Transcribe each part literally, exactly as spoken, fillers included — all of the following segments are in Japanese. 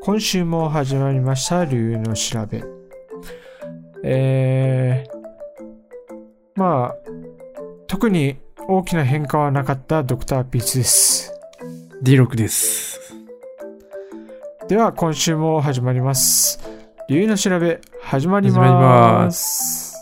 今週も始まりました龍の調べ。えー、まあ特に大きな変化はなかったドクターピースです。 ディーろく です。 では今週も始まります。龍の調べ始まります。 始まります。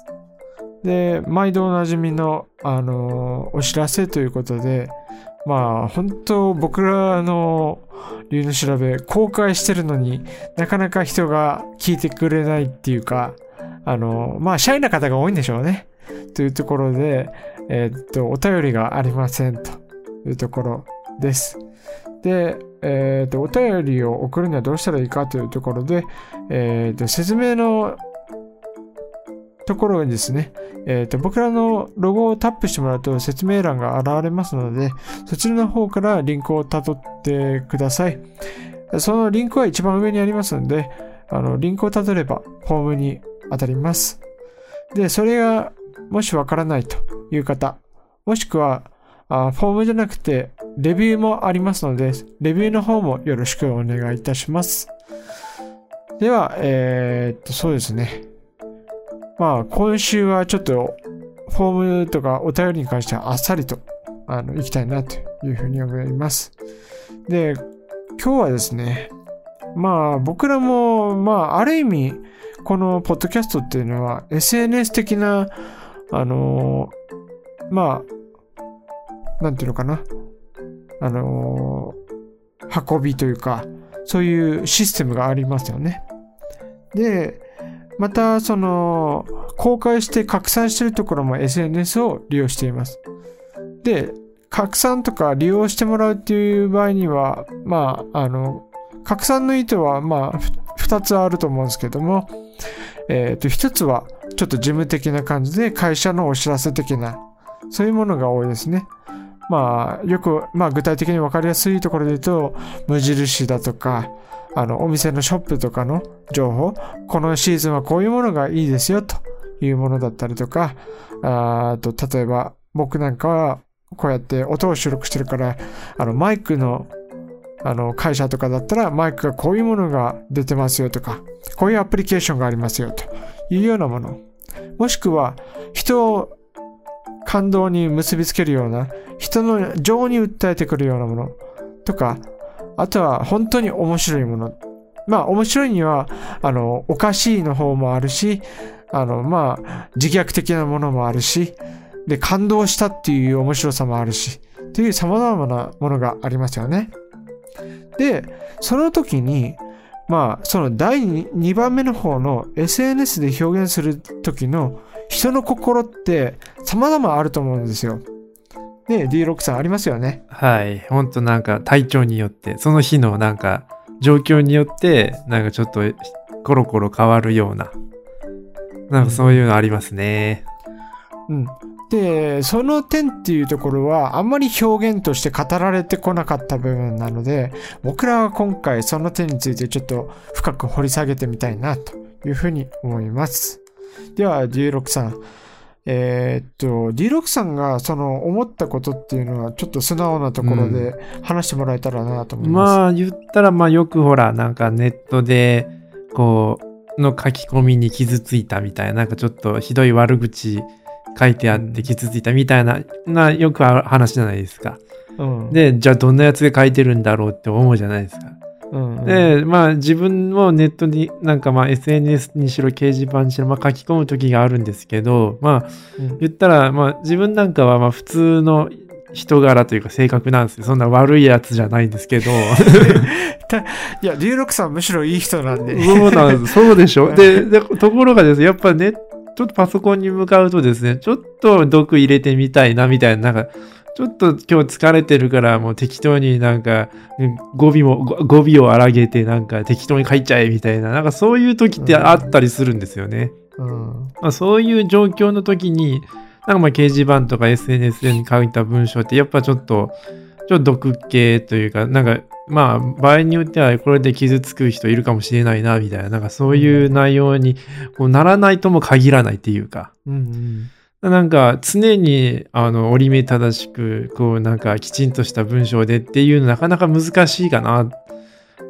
で、毎度おなじみのあのお知らせということで、まあ本当僕らの龍の調べ公開してるのになかなか人が聞いてくれないっていうか、あのまあシャイな方が多いんでしょうねというところで、えー、っとお便りがありませんというところです。で、えー、っとお便りを送るにはどうしたらいいかというところで、えー、っと説明のところにですね、えー、と僕らのロゴをタップしてもらうと説明欄が現れますので、そちらの方からリンクをたどってください。そのリンクは一番上にありますので、あのリンクをたどればフォームに当たります。で、それがもしわからないという方、もしくはあフォームじゃなくてレビューもありますので、レビューの方もよろしくお願いいたします。では、えー、っとそうですね。まあ今週はちょっとフォームとかお便りに関してはあっさりとあの行きたいなというふうに思います。で、今日はですね、まあ僕らもまあある意味このポッドキャストっていうのは エスエヌエス 的なあのまあなんていうのかなあの運びというかそういうシステムがありますよね。で、またその公開して拡散しているところも エスエヌエス を利用しています。で、拡散とか利用してもらうっていう場合には、まああの拡散の意図はまあふたつあると思うんですけども、えっとひとつはちょっと事務的な感じで会社のお知らせ的なそういうものが多いですね。まあよくまあ具体的に分かりやすいところで言うと無印だとか。あのお店のショップとかの情報、このシーズンはこういうものがいいですよというものだったりとか、あと例えば僕なんかはこうやって音を収録してるから、あのマイクのあの会社とかだったらマイクがこういうものが出てますよとか、こういうアプリケーションがありますよというようなもの、もしくは人を感動に結びつけるような、人の情に訴えてくるようなものとか、あとは本当に面白いもの。まあ面白いにはあのおかしいの方もあるし、あのまあ自虐的なものもあるし、で感動したっていう面白さもあるし、という様々なものがありますよね。で、その時にまあそのだいにばんめの方の エスエヌエス で表現する時の人の心って様々あると思うんですよ。ね、ディーろく さんありますよね。 はい。ほんとなんか体調によって、その日のなんか状況によって、なんかちょっとコロコロ変わるような、なんかそういうのありますね。 うん。で、その点っていうところはあんまり表現として語られてこなかった部分なので、僕らは今回その点についてちょっと深く掘り下げてみたいなというふうに思います。では ディーろく さん。えー、っと ディーろく さんがその思ったことっていうのはちょっと素直なところで話してもらえたらなと思います。 うん、まあ言ったらまあよくほらなんかネットでこうの書き込みに傷ついたみたいな、なんかちょっとひどい悪口書いてあって傷ついたみたいな、なよくある話じゃないですか。うん、で、じゃあどんなやつが書いてるんだろうって思うじゃないですか。うんうん、で、まあ自分もネットになんかまあ エスエヌエス にしろ掲示板にしろまあ書き込む時があるんですけど、まあ言ったらまあ自分なんかはまあ普通の人柄というか性格なんですよ。そんな悪いやつじゃないんですけど。いや、ディーろく さんむしろいい人なんで。 そうなんです。そうでしょ。で、でところがですね、やっぱね、ちょっとパソコンに向かうとですね、ちょっと毒入れてみたいなみたいな、なんか、ちょっと今日疲れてるからもう適当になんか語尾も語尾を荒げてなんか適当に書いちゃえみたいな、なんかそういう時ってあったりするんですよね。うんまあ、そういう状況の時になんかまあ掲示板とか エスエヌエス で書いた文章ってやっぱちょっとちょっと毒系というか、なんかまあ場合によってはこれで傷つく人いるかもしれないなみたいな、なんかそういう内容にこうならないとも限らないっていうか。うんうんなんか常にあの折り目正しくこうなんかきちんとした文章でっていうのなかなか難しいかな。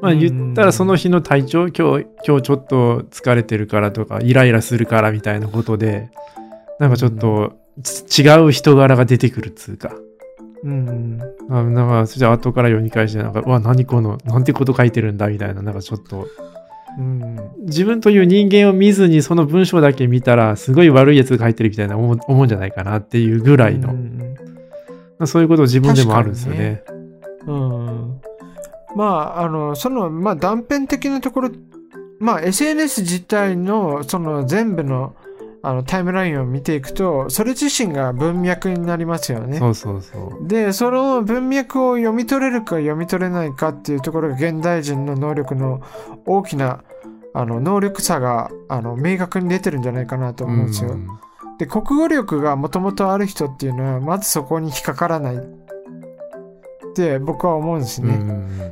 まあ言ったらその日の体調、今日、今日ちょっと疲れてるからとか、イライラするからみたいなことで、なんかちょっと違う人柄が出てくるっつうか。 うん。 あなんか、それじゃ後から読み返して、なんか、うわ、何この、なんてこと書いてるんだみたいな、なんかちょっと、 うん、 自分という人間を見ずにその文章だけ見たら、すごい悪いやつが書いてるみたいな思う、思うんじゃないかなっていうぐらいの、うんまあ、そういうこと自分でもあるんですよね。 ねうん。まあ、あの、その、まあ断片的なところ、まあ エスエヌエス 自体の、その全部の、あのタイムラインを見ていくと、それ自身が文脈になりますよね。 そうそうそう。 で、その文脈を読み取れるか読み取れないかっていうところが現代人の能力の大きなあの能力差があの明確に出てるんじゃないかなと思うんですよ。うん、で、国語力がもともとある人っていうのはまずそこに引っかからないって僕は思うんですね。うん、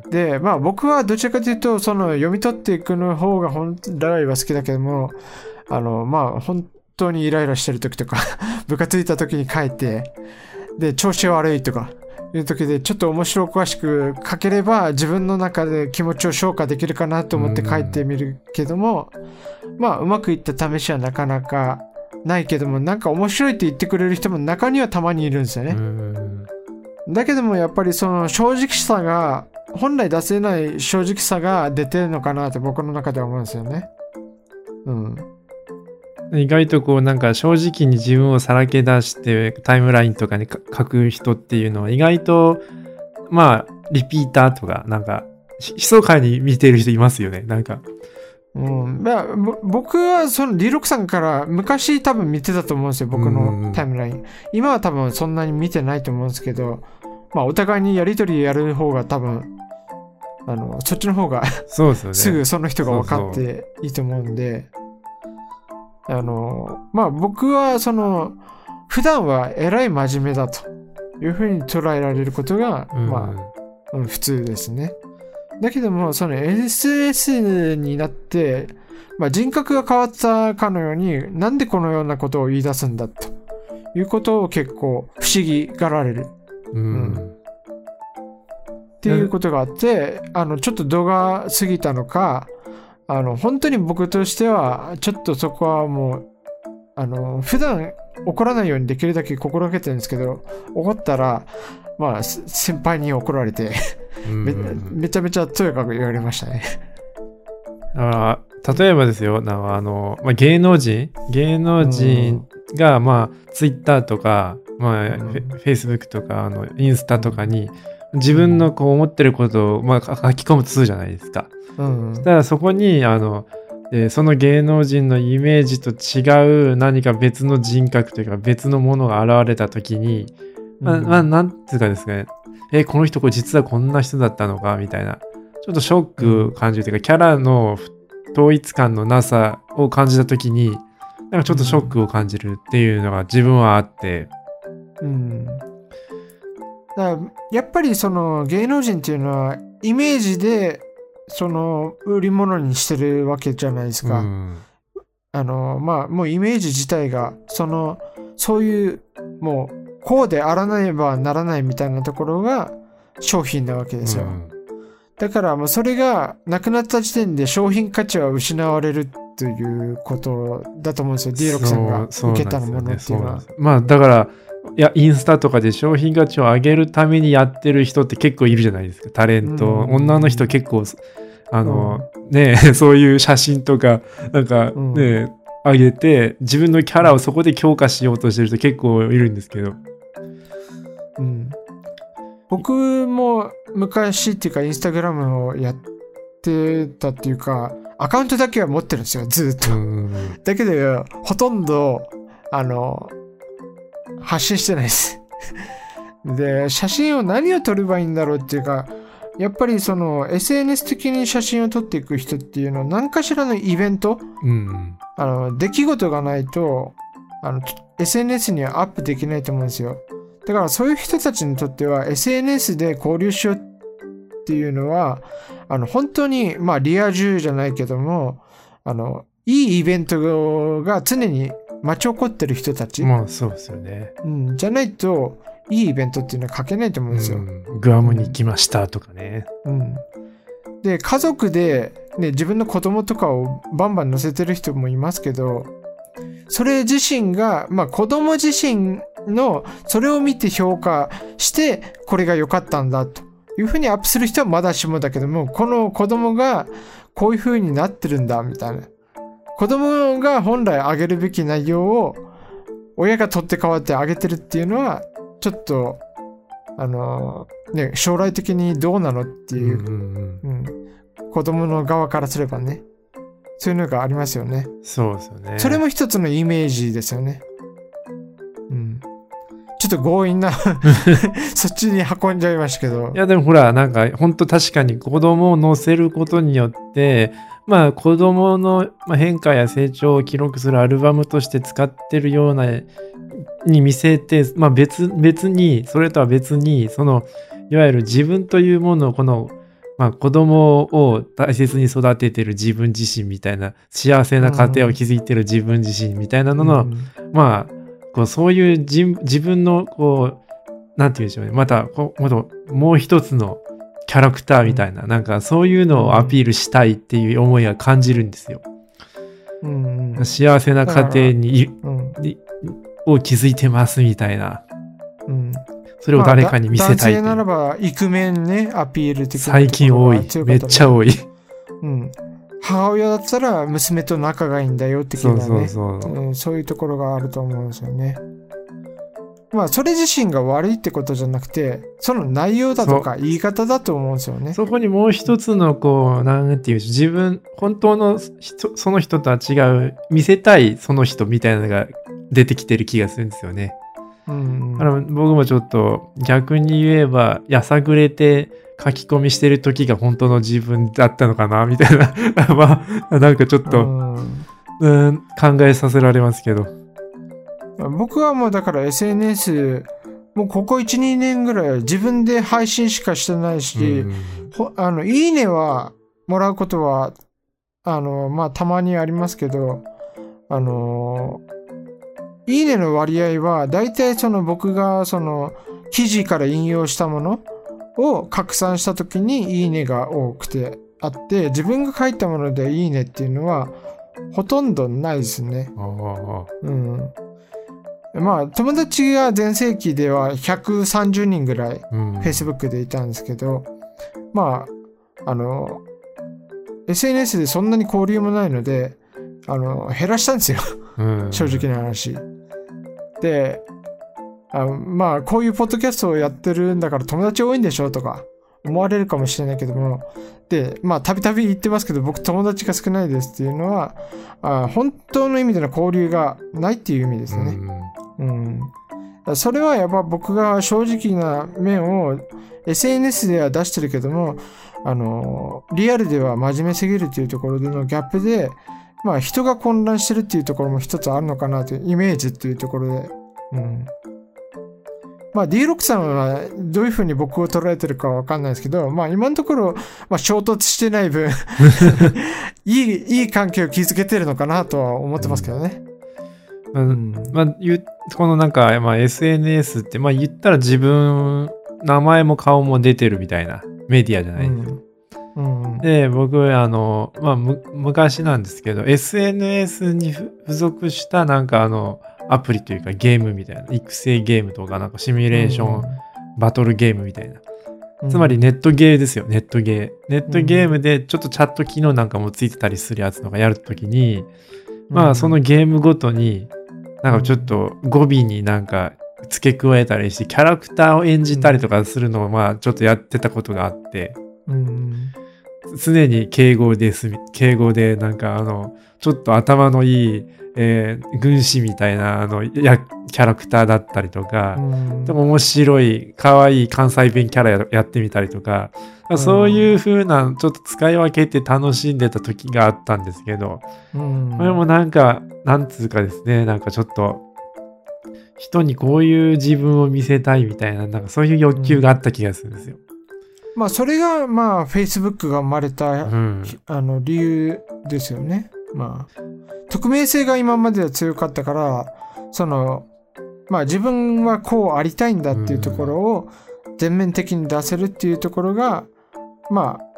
で、まあ僕はどちらかというとその読み取っていくの方が本来は好きだけども、あのまあ本本当にイライラしてる時とか部活行った時に書いて、で調子悪いとかいう時でちょっと面白おかしく書ければ自分の中で気持ちを消化できるかなと思って書いてみるけども、まあうまくいった試しはなかなかないけども、なんか面白いって言ってくれる人も中にはたまにいるんですよね。だけどもやっぱりその正直さが本来出せない正直さが出てるのかなって僕の中では思うんですよね。うん意外とこうなんか正直に自分をさらけ出してタイムラインとかに書く人っていうのは意外とまあリピーターとかなんか密かに見てる人いますよね。なんか、 うんまあ、僕はそのリロクさんから昔多分見てたと思うんですよ、僕のタイムライン。今は多分そんなに見てないと思うんですけど、まあお互いにやり取りやる方が多分あのそっちの方がそうですよね、 すぐその人が分かっていいと思うんで。あのまあ僕はその普段はえらい真面目だというふうに捉えられることが、うん、まあ、うん、普通ですね。だけどもその エスエヌエス になって、まあ、人格が変わったかのようになんでこのようなことを言い出すんだということを結構不思議がられる、うんうん、っていうことがあって、あのちょっと度が過ぎたのか、あの本当に僕としてはちょっとそこはもうあの普段怒らないようにできるだけ心がけてるんですけど、怒ったらまあ先輩に怒られてめ, めちゃめちゃとやかく言われましたね。 あ例えばですよ、なんかあの、まあ、芸能人芸能人が、まあ、ツイッターとか、まあ、フェイスブックとかあのインスタとかに自分のこう思ってることを、まあ、書き込むとするじゃないですか。うん、そしたらそこにあの、えー、その芸能人のイメージと違う何か別の人格というか別のものが現れた時に、うん、まあ、まあ、なんていうかですね、えー、この人これ実はこんな人だったのかみたいなちょっとショックを感じるというか、キャラの統一感のなさを感じた時になんかちょっとショックを感じるっていうのが自分はあって、 うん、だからやっぱりその芸能人っていうのはイメージでその売り物にしてるわけじゃないですか。うん、あのまあもうイメージ自体がそのそういうもうこうであらねばならないみたいなところが商品なわけですよ。うん、だからもうそれがなくなった時点で商品価値は失われるということだと思うんですよ。ディーロックさんが受けたものっていうのは。 まあだからいやインスタとかで商品価値を上げるためにやってる人って結構いるじゃないですか。タレント、うん、女の人結構あの、うん、ねそういう写真とかなんかね、うん、上げて自分のキャラをそこで強化しようとしてる人結構いるんですけど、 うん、僕も昔っていうかインスタグラムをやってたっていうかアカウントだけは持ってるんですよ、ずっと、うん、だけどほとんどあの発信してないですで写真を何を撮ればいいんだろうっていうか、やっぱりその エスエヌエス 的に写真を撮っていく人っていうのは何かしらのイベント、うん、あの出来事がないとあの エスエヌエス にはアップできないと思うんですよ。だからそういう人たちにとっては エスエヌエス で交流しようっていうのはあの本当にまあリア充じゃないけどもあのいいイベントが常に待ち起こってる人たち、 まあそうですよね、 うん、じゃないといいイベントっていうのは書けないと思うんですよ。うん、 グアムに行きましたとかね、 うん、 で、家族で、ね、自分の子供とかをバンバン乗せてる人もいますけど、それ自身が、まあ子供自身の、それを見て評価して、これが良かったんだというふうにアップする人はまだしもだけども、この子供がこういうふうになってるんだ、みたいな。子供が本来上げるべき内容を、親が取って代わって上げてるっていうのは、ちょっと、あのー、ね、将来的にどうなのっていう、うんうんうん、子供の側からすればね、そういうのがありますよね。 そうですよね。 それも一つのイメージですよね。うん。ちょっと強引なそっちに運んじゃいましたけど。 いやでもほら、なんか本当確かに子供を乗せることによって、まあ子供の変化や成長を記録するアルバムとして使ってるようなに見せて、まあ別、別に、それとは別に、その、いわゆる自分というものをこの、まあ子供を大切に育ててる自分自身みたいな、幸せな家庭を築いてる自分自身みたいなのの、うん、まあ、こうそういう自自分の、こう、なんて言うんでしょうね、また、こうもう一つのキャラクターみたいな、うん、なんかそういうのをアピールしたいっていう思いが感じるんですよ。うんうん、幸せな家庭に、うん、を築いてますみたいな。うん、それを誰かに見せたい、まあ、男性ならばイクメンね、アピール的な、 最近多い。めっちゃ多い。 うん。母親だったら娘と仲がいいんだよ的なね。そうそうそう、うん。そういうところがあると思うんですよね。まあそれ自身が悪いってことじゃなくて、その内容だとか言い方だと思うんですよね。 そこにもう一つのこう、なんていう、自分、本当の人、その人とは違う、見せたいその人みたいなのが出てきてる気がするんですよね。うん、だから僕もちょっと逆に言えばやさぐれて書き込みしてる時が本当の自分だったのかなみたいなまあなんかちょっと、うん、うん考えさせられますけど、 僕はもうだから エスエヌエス もうここ いち,に 年ぐらい自分で配信しかしてないし、うん、あのいいねはもらうことはあのまあたまにありますけど、あのいいねの割合はだいたいその僕がその記事から引用したものを拡散した時にいいねが多くてあって、自分が書いたものでいいねっていうのはほとんどないですね。うん。まあ友達が全盛期ではひゃくさんじゅうにんぐらい Facebook でいたんですけど、うん、まああの エスエヌエス でそんなに交流もないのであの減らしたんですよ。うん、正直な話で、あまあこういうポッドキャストをやってるんだから友達多いんでしょとか思われるかもしれないけども、でまあたびたび言ってますけど僕友達が少ないですっていうのはあ本当の意味での交流がないっていう意味ですね。うん、うん、それはやっぱ僕が正直な面を エスエヌエス では出してるけども、あのリアルでは真面目すぎるっていうところでのギャップで、まあ人が混乱してるっていうところも一つあるのかなというイメージっていうところで、うん、まあ ディーロック さんはどういうふうに僕を捉えてるかはわかんないですけど、まあ今のところまあ衝突してない分いいいい関係を築けてるのかなとは思ってますけどね。 うん、まあ言このなんかまあ エスエヌエス ってまあ言ったら自分名前も顔も出てるみたいなメディアじゃないですか。うんうん、で僕あの、まあ、む昔なんですけど エスエヌエス に付属したなんかあのアプリというかゲームみたいな育成ゲームとかなんかシミュレーション、うん、バトルゲームみたいな、うん、つまりネットゲーですよ。ネットゲーネットゲームでちょっとチャット機能なんかもついてたりするやつとかやるときに、うん、まあそのゲームごとになんかちょっと語尾になんか付け加えたりしてキャラクターを演じたりとかするのをまあちょっとやってたことがあって、うん、常に敬語です。敬語でなんかあのちょっと頭のいい、えー、軍師みたいなあのやキャラクターだったりとか、うん、でも面白い可愛い関西弁キャラ や, やってみたりとか、うん、そういう風なちょっと使い分けて楽しんでた時があったんですけど、うん、これもなんかなんつうかですね、なんかちょっと人にこういう自分を見せたいみたいな、なんかそういう欲求があった気がするんですよ。 うん、まあそれがまあ Facebook が生まれた、うん、あの理由ですよね。まあ匿名性が今までは強かったから、そのまあ自分はこうありたいんだっていうところを全面的に出せるっていうところが、まあ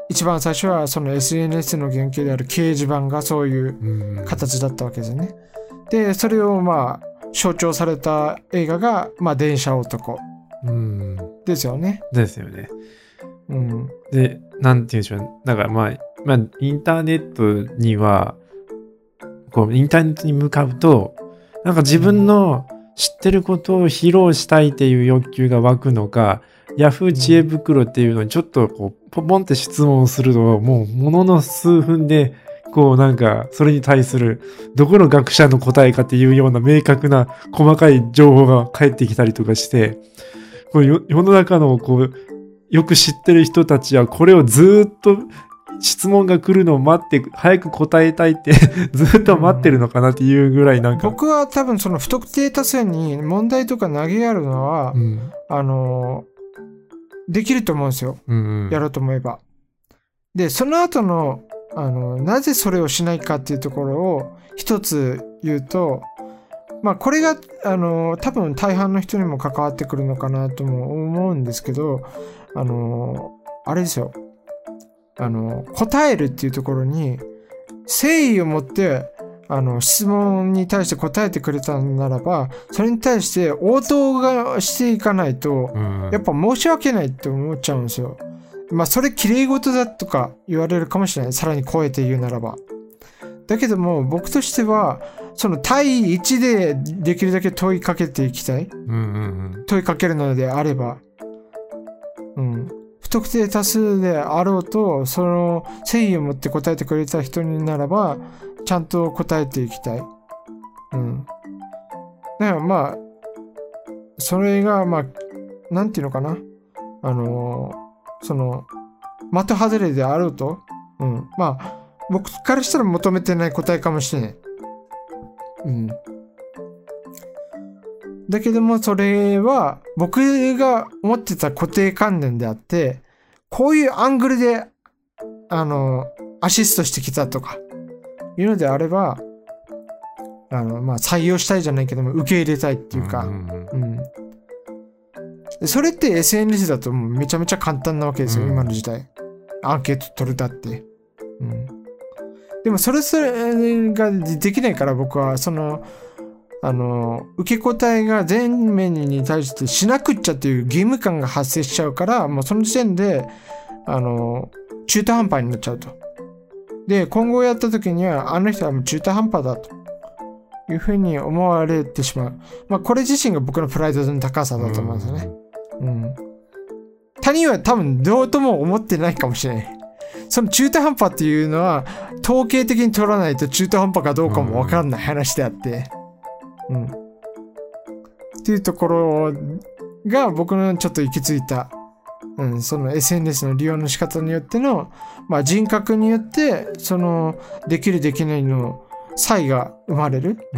一番最初はその エスエヌエス の原型である掲示板がそういう形だったわけですね。でそれをまあ象徴された映画が、まあ、電車男ですよね。 ですよね。 うん、 でなんていうんでしょう、だからまあ、まあ、インターネットにはこうインターネットに向かうとなんか自分の知ってることを披露したいっていう欲求が湧くのか、ヤフー知恵袋っていうのにちょっとこうポポンって質問をするともうものの数分でこうなんかそれに対するどこの学者の答えかっていうような明確な細かい情報が返ってきたりとかして、こう世の中のこうよく知ってる人たちはこれをずっと質問が来るのを待って早く答えたいってずっと待ってるのかなっていうぐらいなんか、 僕は多分その不特定多数に問題とか投げやるのは、 うん、 あのできると思うんですよ、 うんうん、 やろうと思えば。でその後のあのなぜそれをしないかっていうところを一つ言うと、まあこれがあの多分大半の人にも関わってくるのかなとも思うんですけど、あのあれですよ、あの答えるっていうところに誠意を持ってあの質問に対して答えてくれたならば、それに対して応答がしていかないと、うん、やっぱ申し訳ないって思っちゃうんですよ。まあそれ綺麗事だとか言われるかもしれない、さらに超えて言うならば。だけども僕としてはその対一でできるだけ問いかけていきたい、 うんうんうん、 問いかけるのであれば、うん、不特定多数であろうとその誠意を持って答えてくれた人にならばちゃんと答えていきたい。うん。だからまあそれがまあなんていうのかな、あのーその的外れであろうと、うん、まあ僕からしたら求めてない答えかもしれない。うん。だけどもそれは僕が思ってた固定観念であって、こういうアングルであのアシストしてきたとかいうのであれば、あのまあ採用したいじゃないけども受け入れたいっていうか、うん、うん、それって エスエヌエス だともうめちゃめちゃ簡単なわけですよ、うん、今の時代。アンケート取るだって。うん、でもそれそれができないから僕はそのあの受け答えが全面に対してしなくっちゃっていう義務感が発生しちゃうから、もうその時点であの中途半端になっちゃうと。で今後やった時にはあの人はもう中途半端だというふうに思われてしまう。まあこれ自身が僕のプライドの高さだと思うんですよね。うん。他人は多分どうとも思ってないかもしれない。その中途半端っていうのは統計的に取らないと中途半端かどうかも分かんない話であって、うん。っていうところが僕のちょっと行き着いた、うん、その エスエヌエス の利用の仕方によっての、まあ、人格によってそのできるできないの差異が生まれる、うん、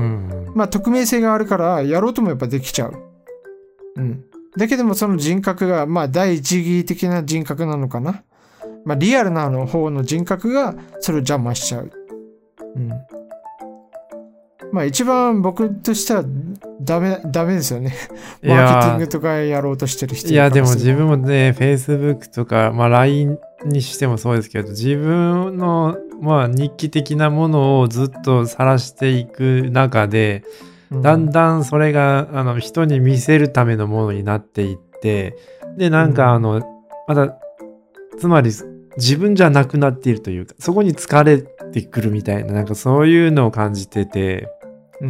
まあ匿名性があるからやろうともやっぱできちゃう、うん、だけどもその人格がまあ第一義的な人格なのかな、まあリアルなの方の人格がそれを邪魔しちゃう、うん、まあ一番僕としてはダメダメですよね。マーケティングとかやろうとしてる人いや、いやでも自分もね Facebook とか、まあ、ライン にしてもそうですけど、自分の、まあ、日記的なものをずっと晒していく中で、うん、だんだんそれがあの人に見せるためのものになっていって、でなんかあの、うん、またつまり自分じゃなくなっているというか、そこに疲れてくるみたいな、なんかそういうのを感じてて、うん、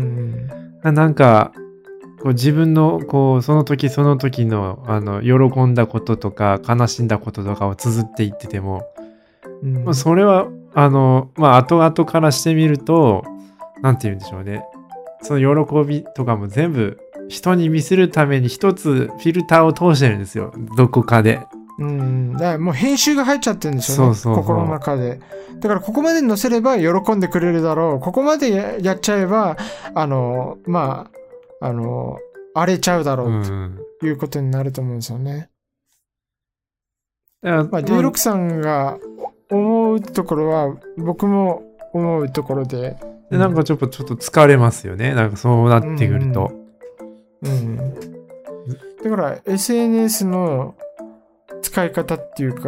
なんかこう自分のこうその時その時のあの喜んだこととか悲しんだこととかを綴っていってても、うん、まあ、それはあのまあ後々からしてみるとなんて言うんでしょうね、その喜びとかも全部人に見せるために一つフィルターを通してるんですよ、どこかで。 うん、だからもう編集が入っちゃってるんですよね。そうそうそう、心の中で。だからここまで載せれば喜んでくれるだろう、ここまで や, やっちゃえばあのまああの荒れちゃうだろうということになると思うんですよね。うん、まあ、ディーろく さんが思うところは僕も思うところで、 でなんかちょっとちょっと疲れますよね、なんかそうなってくると。うん、うん、 だから エスエヌエス の使い方っていうか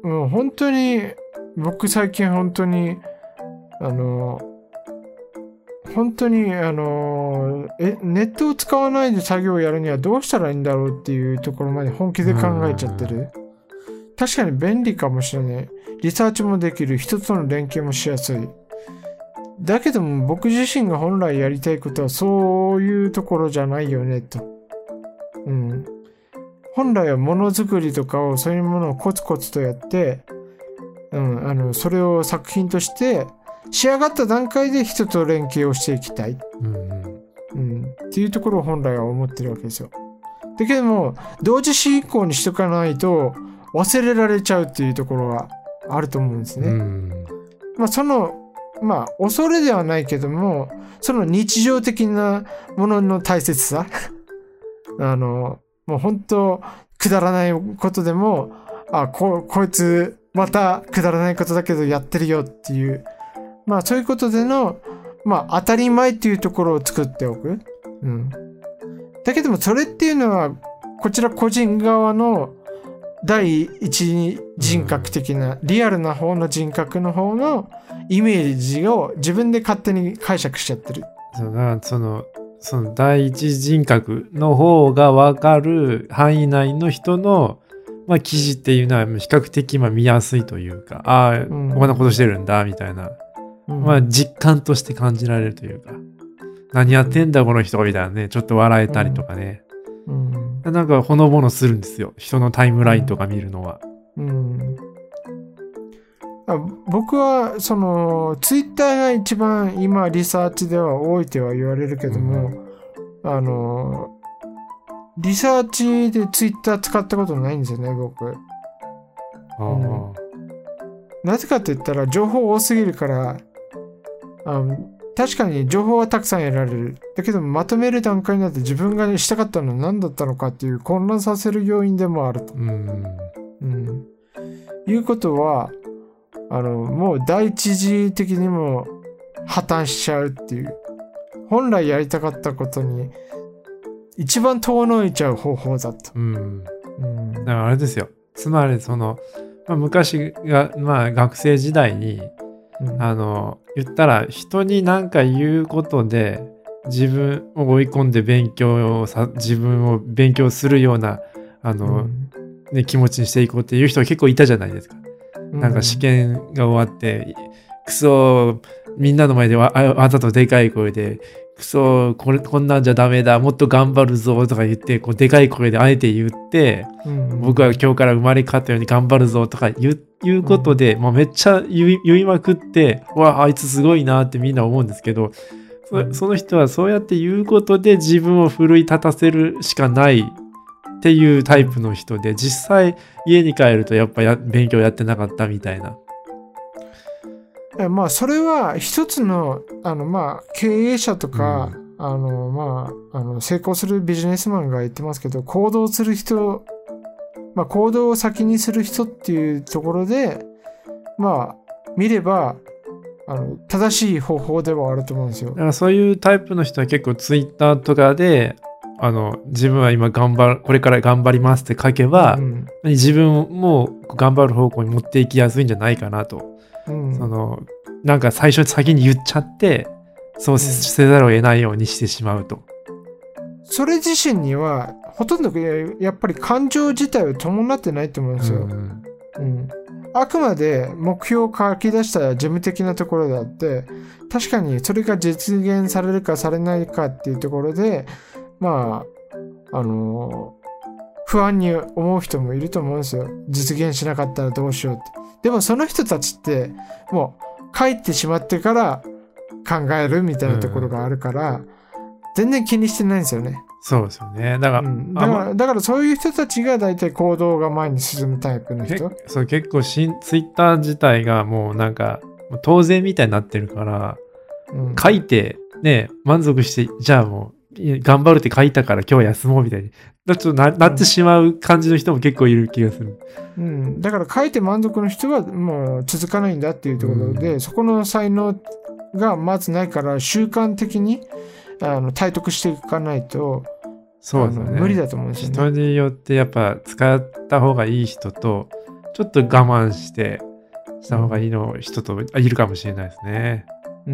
もう本当に僕最近本当にあの本当にあのえネットを使わないで作業をやるにはどうしたらいいんだろうっていうところまで本気で考えちゃってる。確かに便利かもしれない。リサーチもできる。人との連携もしやすい。だけども僕自身が本来やりたいことはそういうところじゃないよねと。うん。本来はものづくりとかをそういうものをコツコツとやって、うん、あのそれを作品として仕上がった段階で人と連携をしていきたい、 うんうんうん、っていうところを本来は思ってるわけですよ。だけども同時進行にしとかないと忘れられちゃうっていうところがあると思うんですね。 うん、 まあそのまあ恐れではないけどもその日常的なものの大切さあのもう本当くだらないことでもあ こ, こいつまたくだらないことだけどやってるよっていうまあそういうことでのまあ当たり前っていうところを作っておく、うん、だけどもそれっていうのはこちら個人側の第一人格的な、うん、リアルな方の人格の方のイメージを自分で勝手に解釈しちゃってる。 そうだそのその第一人格の方が分かる範囲内の人の、まあ、記事っていうのは比較的まあ見やすいというか、ああ、うん、こんなことしてるんだみたいな、うん、まあ実感として感じられるというか、何やってんだこの人みたいなね、ちょっと笑えたりとかね、うんうん、なんかほのぼのするんですよ、人のタイムラインとか見るのは。 うんうんあ僕はそのツイッターが一番今リサーチでは多いとは言われるけども、うん、あのリサーチでツイッター使ったことないんですよね僕。あ、うん、なぜかって言ったら情報多すぎるからあ確かに情報はたくさん得られる。だけどまとめる段階になって自分がしたかったのは何だったのかっていう混乱させる要因でもあると、うんうん、いうことはあのもう第一次的にも破綻しちゃうっていう本来やりたかったことに一番遠のいちゃう方法だと、うんうん、だからあれですよ、つまりその、まあ、昔が、まあ、学生時代に、うん、あの言ったら人に何か言うことで自分を追い込んで勉強をさ自分を勉強するようなあの、うんね、気持ちにしていこうっていう人が結構いたじゃないですか。なんか試験が終わって、うん、クソみんなの前で わ, わざとでかい声でクソこれこんなんじゃダメだもっと頑張るぞとか言ってこうでかい声であえて言って、うん、僕は今日から生まれ変わったように頑張るぞとか言 う, 言うことで、うん、もうめっちゃ 言 い, 言いまくってわあいつすごいなってみんな思うんですけど そ, その人はそうやって言うことで自分を奮い立たせるしかないっていうタイプの人で実際家に帰るとやっぱや勉強やってなかったみたいな。 まあそれは一つのあのまあ経営者とか、うん、あのまああの成功するビジネスマンが言ってますけど行動する人、まあ行動を先にする人っていうところでまあ見ればあの正しい方法ではあると思うんですよ。 だからそういうタイプの人は結構ツイッターとかであの自分は今頑張るこれから頑張りますって書けば、うん、自分も頑張る方向に持っていきやすいんじゃないかなと、うん、そのなんか最初先に言っちゃってそうせざるを得ないようにしてしまうと、うん、 それ自身にはほとんどやっぱり感情自体は伴ってないと思うんですよ、うんうん、あくまで目標を書き出した事務的なところであって確かにそれが実現されるかされないかっていうところでまあ、あのー、不安に思う人もいると思うんですよ。実現しなかったらどうしようって。でもその人たちって、もう帰ってしまってから考えるみたいなところがあるから、うん、全然気にしてないんですよね。 そうですよね。だから、うん、 だから、だからそういう人たちが大体行動が前に進むタイプの人。 そう、結構しん、ツイッター自体がもうなんか、当然みたいになってるから、うん、書いて、ね、満足して、じゃあもう、頑張るって書いたから今日休もうみたいにだちょっと な, なってしまう感じの人も結構いる気がする、 うん、だから書いて満足の人はもう続かないんだっていうところで、うん、そこの才能がまずないから習慣的にあの体得していかないとそうですね、 無理だと思うんですよね。 人によってやっぱ使った方がいい人とちょっと我慢してした方がいいの人といるかもしれないですね。 うん。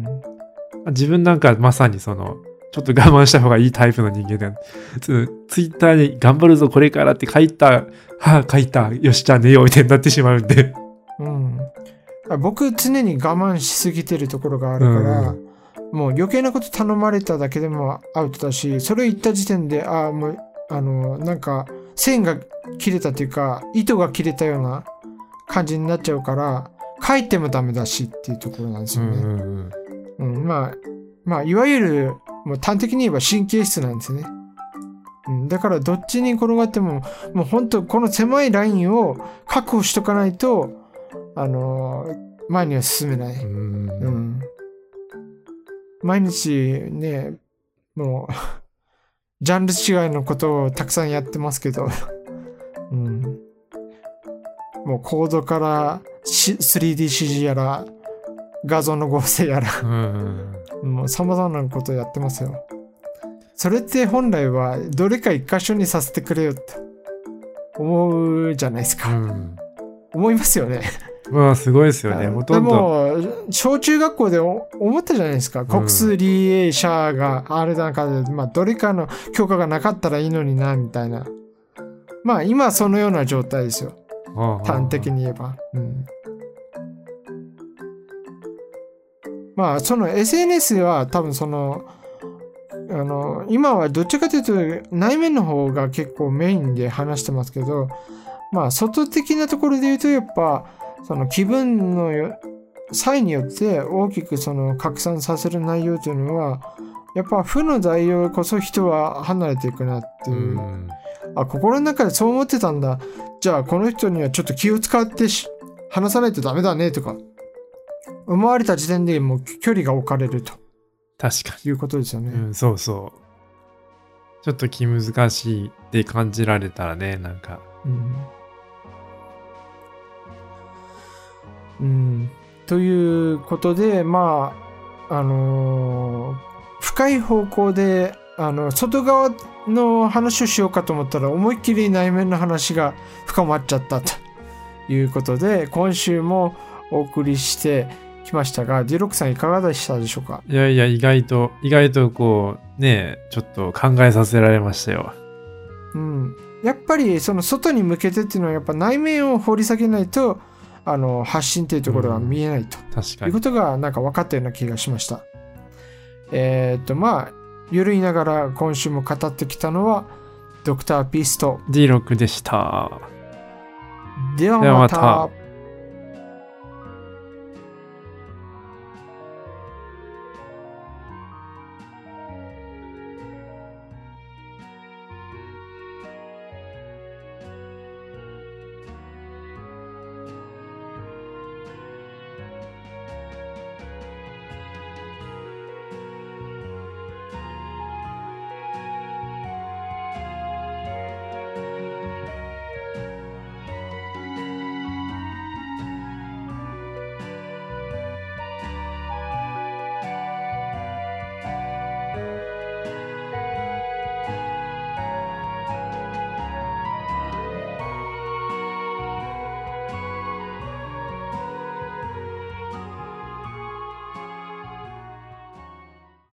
自分なんかまさにそのちょっと我慢した方がいいタイプの人間で、ツイッターに頑張るぞこれからって書いた、はあ書いた、よしじゃあ寝ようみたいになってしまうんで。 うん。僕常に我慢しすぎてるところがあるから、うん、もう余計なこと頼まれただけでもアウトだし、それを言った時点で、ああ、もう、あの、なんか、線が切れたというか、糸が切れたような感じになっちゃうから、書いてもダメだしっていうところなんですよね。うん、うんうん、まあ、まあ、いわゆる、もう端的に言えば神経質なんですね。うん、だからどっちに転がっても、もう本当この狭いラインを確保しとかないと、あのー、前には進めない。うんうん、毎日ね、もう、ジャンル違いのことをたくさんやってますけど、うん、もうコードから スリーディーシージー やら、画像の合成やら、うんうん、もう様々なことをやってますよ。それって本来はどれか一箇所にさせてくれよって思うじゃないですか。うん、思いますよね。 まあすごいですよね。ほとんど。 でも小中学校で思ったじゃないですか。国数理英社があれなんかで、まあどれかの教科がなかったらいいのになみたいな。まあ今そのような状態ですよ。端的に言えば。うん、まあその エスエヌエス は多分そのあの今はどっちかというと内面の方が結構メインで話してますけど、まあ外的なところで言うとやっぱその気分の際によって大きくその拡散させる内容というのはやっぱ負の内容こそ人は離れていくなっていう、うん、あ心の中でそう思ってたんだ、じゃあこの人にはちょっと気を使って話さないとダメだねとか思われた時点でもう距離が置かれると確かにいうことですよね、 うん、そうそうちょっと気難しいって感じられたらねなんかうんうん、ということで、まあ、あのー、深い方向で、あの、外側の話をしようかと思ったら、思いっきり内面の話が深まっちゃったということで、今週もお送りしてきましたが、ディロックさんいかがでしたでしょうか？ いやいや、意外と、意外とこう、ね、ちょっと考えさせられましたよ。 うん。やっぱり、その外に向けてっていうのは、やっぱ内面を掘り下げないと、あの発信というところが見えないと、うん、確かにいうことがなんか分かったような気がしました。えー、っとまあゆるいながら今週も語ってきたのはドクターピースとディロックでした。 ではまた。